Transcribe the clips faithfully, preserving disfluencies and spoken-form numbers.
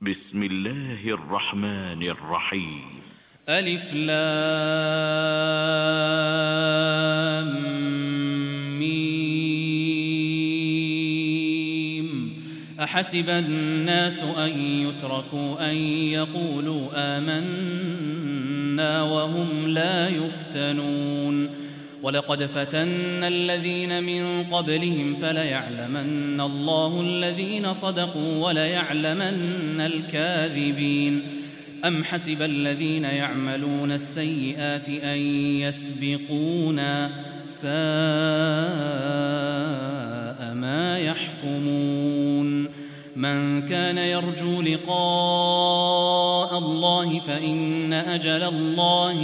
بسم الله الرحمن الرحيم. ألف لام ميم. أحسب الناس أن يتركوا أن يقولوا آمنا وهم لا يفتنون. ولقد فتنا الذين من قبلهم فليعلمن الله الذين صدقوا وليعلمن الكاذبين. أم حسب الذين يعملون السيئات أن يسبقونا ساء ما يحكمون. من كان يرجو لقاء الله فإن أجل الله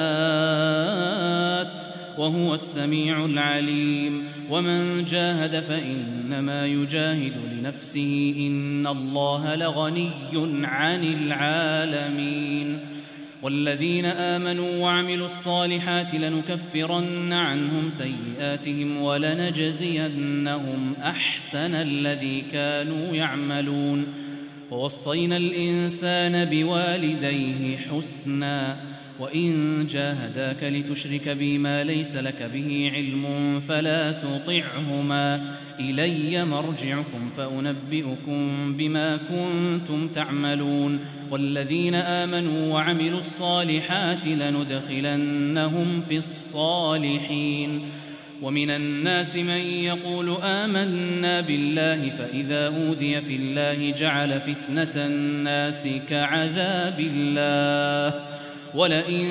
لآت وهو السميع العليم. ومن جاهد فإنما يجاهد لنفسه إن الله لغني عن العالمين. والذين آمنوا وعملوا الصالحات لنكفرن عنهم سيئاتهم ولنجزينهم أحسن الذي كانوا يعملون. ووصينا الإنسان بوالديه حسنا وإن جاهداك لتشرك بي ما ليس لك به علم فلا تطعهما إلي مرجعكم فأنبئكم بما كنتم تعملون. والذين آمنوا وعملوا الصالحات لندخلنهم في الصالحين. ومن الناس من يقول آمنا بالله فإذا أوذي في الله جعل فتنة الناس كعذاب الله ولئن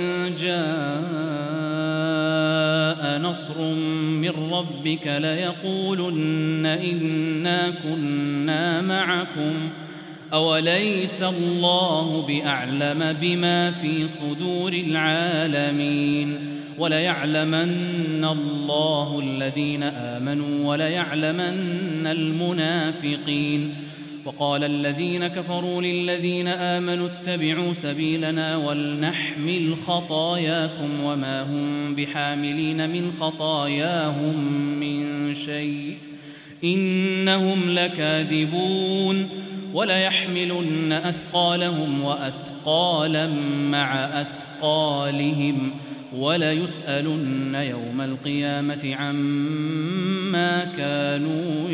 جاء نصر من ربك ليقولن إنا كنا معكم أوليس الله بأعلم بما في صدور العالمين. وليعلمن الله الذين آمنوا وليعلمن المنافقين. وقال الذين كفروا للذين آمنوا اتبعوا سبيلنا ولنحمل خطاياكم وما هم بحاملين من خطاياهم من شيء إنهم لكاذبون. وليحملن أثقالهم وأثقالا مع أثقالهم وليسألن يوم القيامة عما كانوا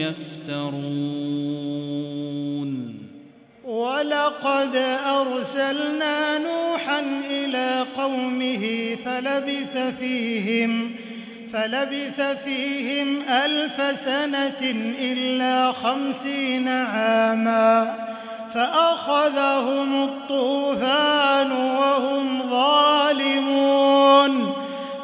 يفترون. ولقد أرسلنا نوحا إلى قومه فلبث فيهم فلبث فيهم ألف سنة إلا خمسين عاما فأخذهم الطوفان وهم ظالمون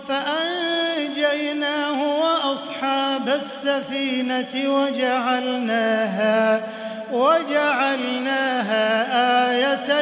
فأنجيناه وأصحاب السفينة وجعلناها وجعلناها آية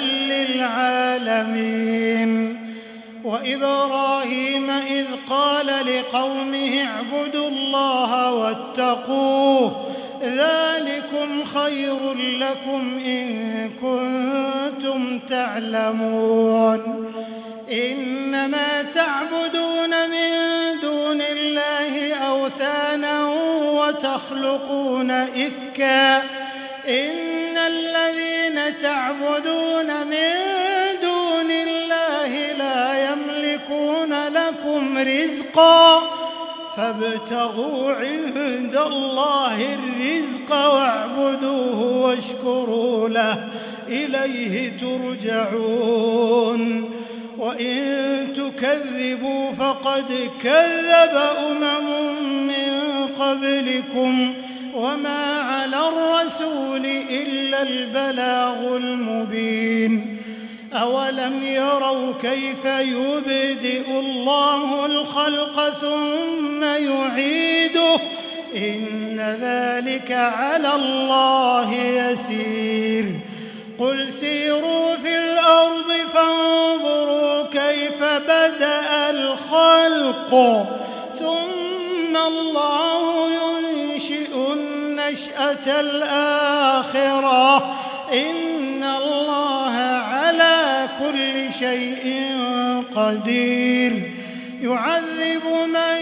للعالمين. وإبراهيم إذ قال لقومه اعبدوا الله واتقوه ذلكم خير لكم إن كنتم تعلمون. إنما تعبدون من دون الله أوثانا وتخلقون إفكا إن الذين تعبدون من دون الله لا يملكون لكم رزقا فابتغوا عند الله الرزق واعبدوه واشكروا له إليه ترجعون. وإن تكذبوا فقد كذب أمم من قبلكم وما على الرسول إلا البلاغ المبين. أولم يروا كيف يبدئ الله الخلق ثم يعيده إن ذلك على الله يسير. قل سيروا في الأرض فانظروا كيف بدأ الخلق ثم الله ينشئ النشأة الآخرة إن الله على كل شيء قدير. يعذب من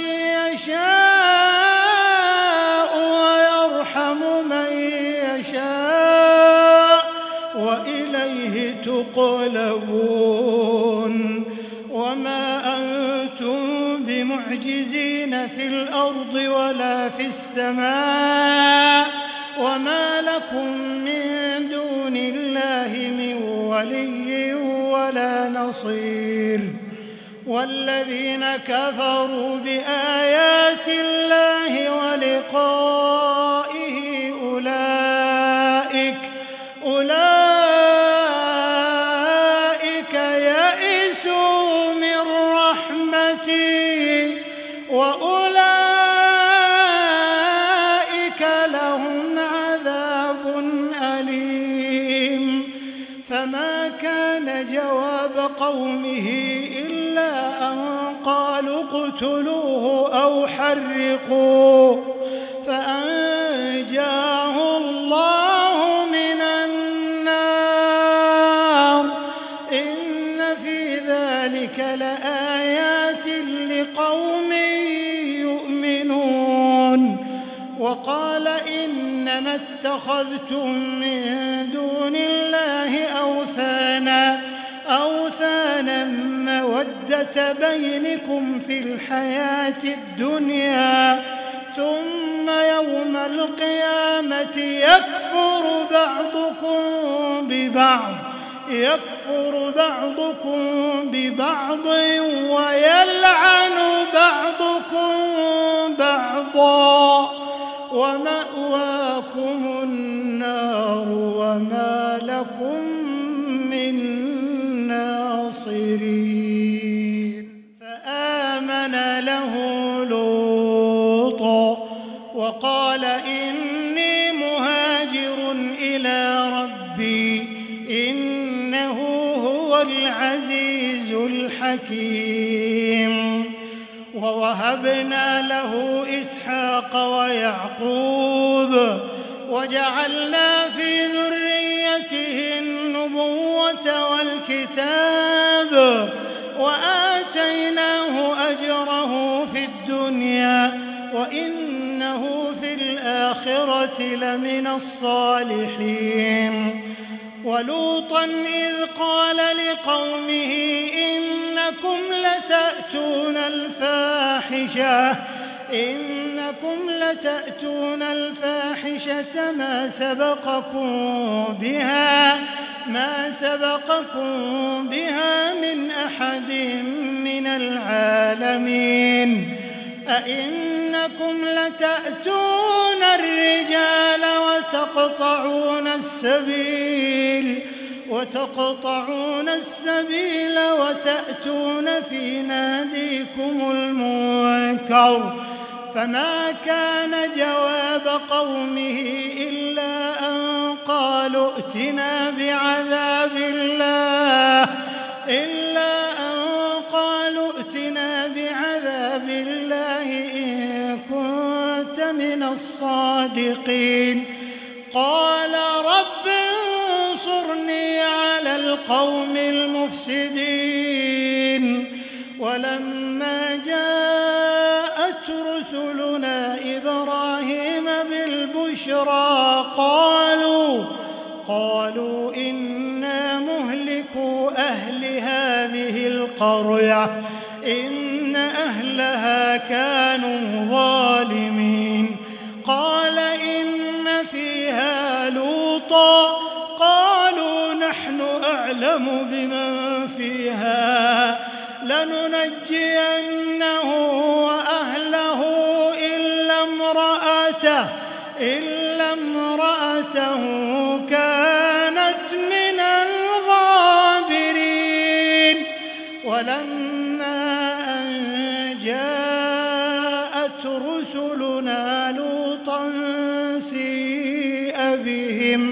يشاء ويرحم من يشاء وإليه تقلبون وما أنتم بمعجزين في الأرض ولا في السماء وما لكم من دون الله من ولي ولا نصير والذين كفروا بآيات الله ولقائه أولئك أولئك يئسوا من رحمتي وأولئك لهم عذاب أليم فما كان جواب قومه إلا أن قالوا اقتلوه أو حرقوه فأنجاه الله من النار إن في ذلك لآيات لقوم يؤمنون وقال إنما اتخذتم من دون الله أوثانا أوثانا مودة بينكم في الحياة الدنيا ثم يوم القيامة يكفر بعضكم ببعض يكفر بعضكم ببعض ويلعن بعضكم بعضا ومأواكم النار وما لكم من ناصرين فآمن له لوط وقال إني مهاجر إلى ربي إنه هو العزيز الحكيم ووهبنا له إسحاق ويعقوب وجعلنا في ذريته النبوة والكتاب وآتيناه أجره في الدنيا وإنه في الآخرة لمن الصالحين ولوطا إذ قال لقومه إنكم لتأتون الفاحشة إنكم لتأتون الفاحشة ما سبقكم بها ما سبقكم بها من أحد من العالمين أئنكم لتأتون الرجال وتقطعون السبيل وتقطعون السبيل وتأتون في ناديكم المنكر فما كان جواب قومه إلا أن قالوا ائتنا بعذاب الله إلا أن قالوا ائتنا بعذاب الله إن كنت من الصادقين قال رب انصرني على القوم المفسدين ولما جاءت رسلنا إبراهيم بالبشرى قالوا قالوا إنا مهلكو أهل هذه القرية إن أهلها كانوا ظالمين قال إن فيها لوطا قالوا نحن أعلم بمن فيها لننجينه وأهله إلا امرأته إلا امرأته كانت من الغابرين ولما أن جاءت رسلنا لوطا سيء بهم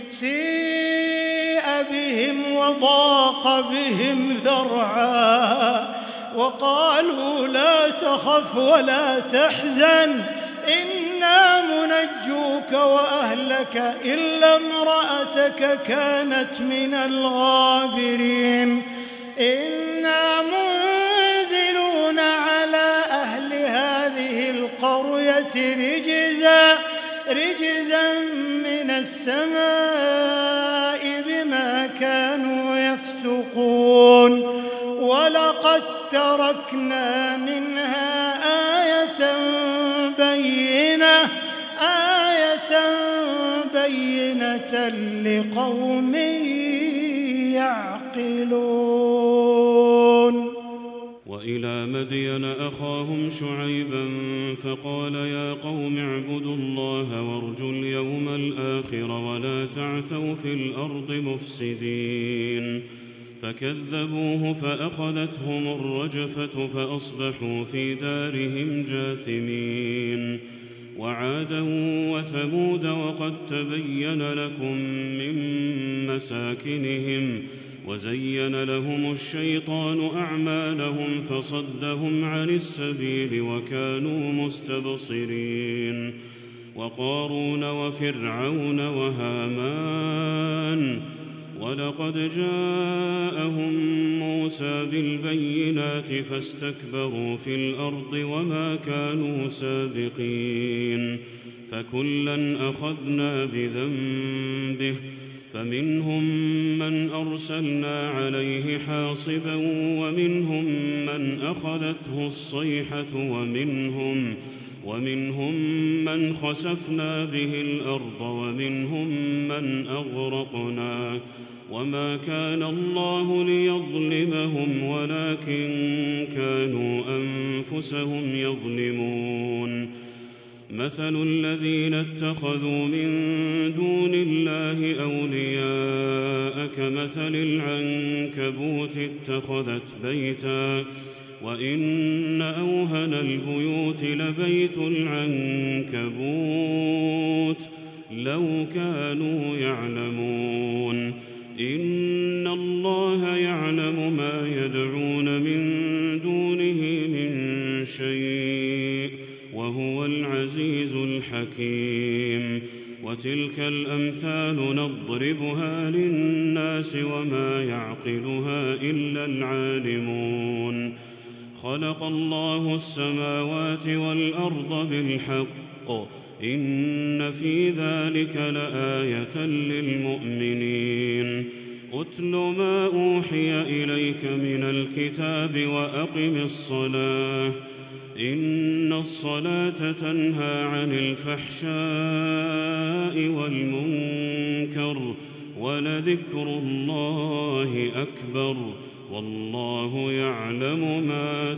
سيء بهم وضاق بهم ذرعا وقالوا لا تخف ولا تحزن إنا منجوك وأهلك إلا امرأتك كانت من الغابرين إنا منزلون على أهل هذه القرية رجزا رجزا من السماء بما تركنا منها آية بينة آية بينة لقوم يعقلون. وإلى مدين أخاهم شعيبا فقال يا قوم اعبدوا الله وارجوا اليوم الآخر ولا تعثوا في الأرض مفسدين. فكذبوه فأخذتهم الرجفة فأصبحوا في دارهم جاثمين. وعادا وثمود وقد تبين لكم من مساكنهم وزين لهم الشيطان أعمالهم فصدهم عن السبيل وكانوا مستبصرين. وقارون وفرعون وهامان ولقد جاءهم موسى بالبينات فاستكبروا في الأرض وما كانوا سابقين. فكلا أخذنا بذنبه فمنهم من أرسلنا عليه حاصبا ومنهم من أخذته الصيحة ومنهم ومنهم من خسفنا به الأرض ومنهم من أغرقنا. وما كان الله ليظلمهم ولكن كانوا أنفسهم يظلمون. مثل الذين اتخذوا من دون الله أولياء كمثل العنكبوت اتخذت بيتا وإن أوهن البيوت لبيت العنكبوت لو كانوا يعلمون. إن الله يعلم ما يدعون من دونه من شيء وهو العزيز الحكيم. وتلك الأمثال نضربها للناس وما يعقلها إلا العالمون. خلق الله السماوات والأرض بالحق إن في ذلك لآية للمؤمنين. أتل ما أوحي إليك من الكتاب وأقم الصلاة إن الصلاة تنهى عن الفحشاء والمنكر ولذكر الله أكبر والله يعلم ما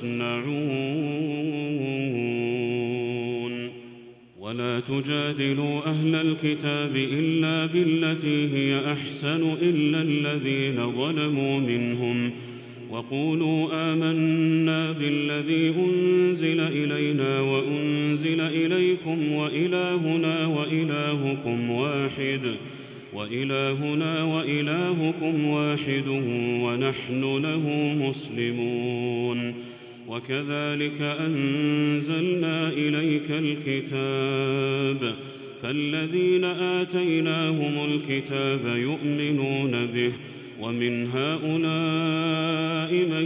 تصنعون. ولا تجادلوا أهل الكتاب إلا بالتي هي أحسن إلا الذين ظلموا منهم وقولوا آمنا بالذي أنزل إلينا وأنزل إليكم وإلهنا وإلهكم واحد وإلهنا وإلهكم واحد ونحن له مسلمون. وكذلك أنزلنا إليك الكتاب فالذين آتيناهم الكتاب يؤمنون به ومن هؤلاء من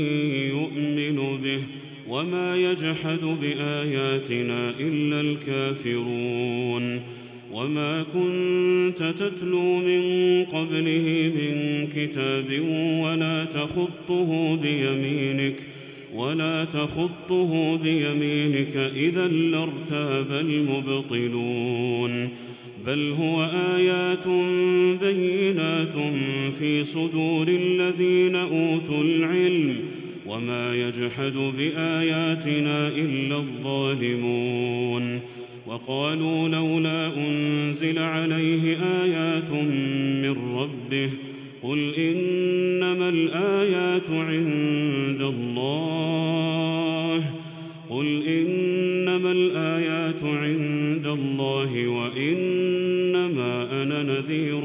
يؤمن به وما يجحد بآياتنا إلا الكافرون. وما كنت تتلو من قبله من كتاب ولا تخطه بيمينك ولا تخطه بيمينك إذا لارتاب المبطلون. بل هو آيات بينات في صدور الذين أوتوا العلم وما يجحد بآياتنا إلا الظالمون. وقالوا لولا أنزل عليه آيات من ربه قل إنما الآيات عند الله قل إنما الآيات عند الله وإنما أنا نذير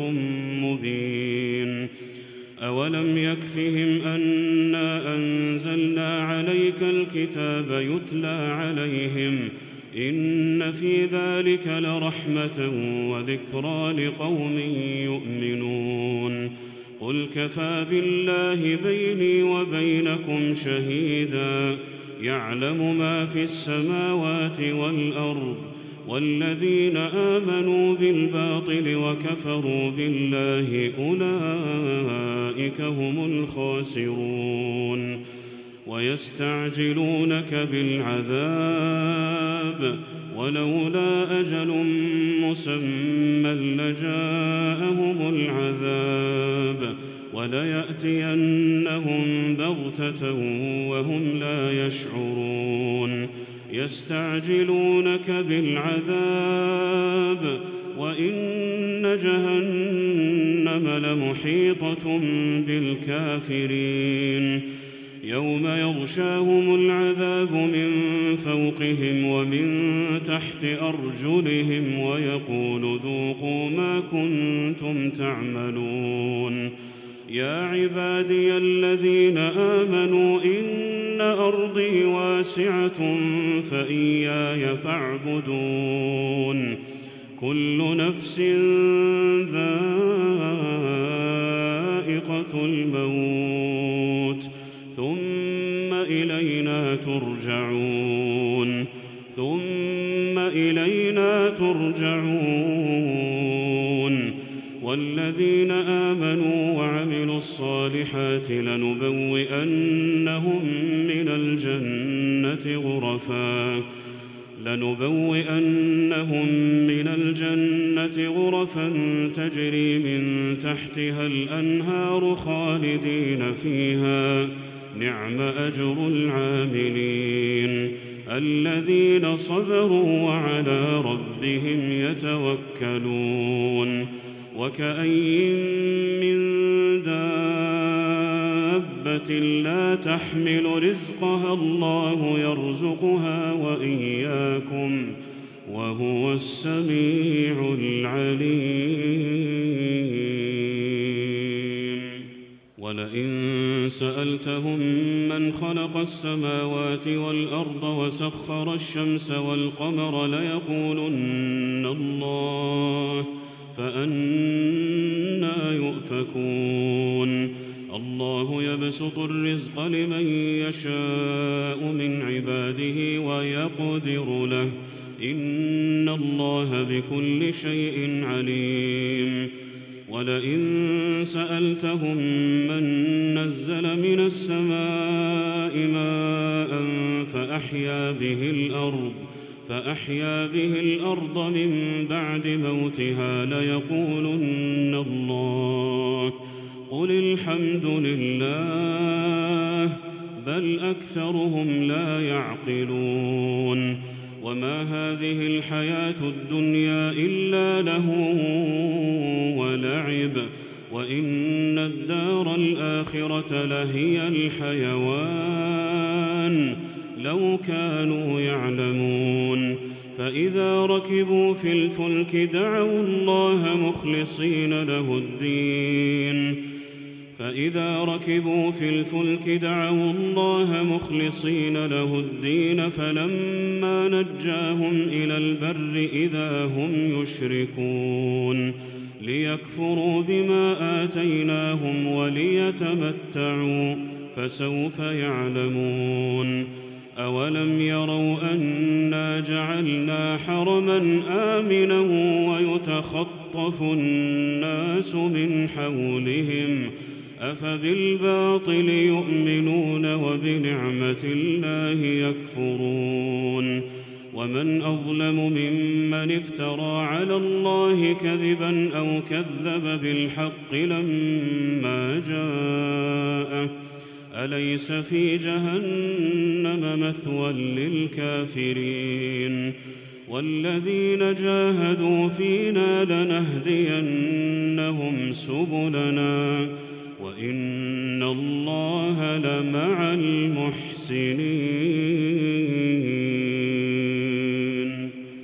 مبين. أولم يكفهم أنا أنزلنا عليك الكتاب يتلى عليهم إن في ذلك لرحمة وذكرى لقوم يؤمنون. قل كفى بالله بيني وبينكم شهيدا يعلم ما في السماوات والأرض والذين آمنوا بالباطل وكفروا بالله أولئك هم الخاسرون. ويستعجلونك بالعذاب ولولا أجل مسمى لجاءهم العذاب وليأتينهم بغتة وهم لا يشعرون يستعجلونك بالعذاب وإن جهنم لمحيطة بالكافرين يوم يغشاهم العذاب من فوقهم ومن تحت أرجلهم ويقول ذوقوا ما كنتم تعملون يا عبادي الذين آمنوا إن أرضي واسعة فإياي فاعبدون كل نفس ذائقة الموت ثم إلينا ترجعون ثم إلينا ترجعون والذين آمنوا وعملوا الصالحات لنبوئنهم من الجنة غرفا لنبوئنهم من الجنة غرفا تجري من تحتها الأنهار خالدين فيها نعم أجر العاملين الذين صبروا وعلى ربهم يتوكلون وكأين من دابة لا تحمل رزقها الله يرزقها وإياكم وهو السميع العليم ولئن سألتهم من خلق السماوات والأرض وسخر الشمس والقمر ليقولن الله فأنى يؤفكون الله يبسط الرزق لمن يشاء من عباده ويقدر له إن الله بكل شيء عليم ولئن سألتهم من نزل من السماء ماء فأحيا به الأرض فأحيا به الأرض من بعد موتها ليقولن الله قل الحمد لله بل أكثرهم لا يعقلون وما هذه الحياة الدنيا إلا لهو ولعب وإن الدار الآخرة لهي الحيوان لو كانوا يعلمون فإذا ركبوا في الفلك دعوا الله مخلصين له الدين فإذا ركبوا في الفلك دعوا الله مخلصين له الدين فلما نجاهم إلى البر إذا هم يشركون ليكفروا بما آتيناهم وليتمتعوا فسوف يعلمون أولم يروا أنا جعلنا حرما آمنا ويتخطف الناس من حولهم أفبالباطل يؤمنون وبنعمة الله يكفرون ومن أظلم ممن افترى على الله كذبا أو كذب بالحق لما جاءه أليس في جهنم مثوى للكافرين والذين جاهدوا فينا لنهدينهم سبلنا وإن الله لمع المحسنين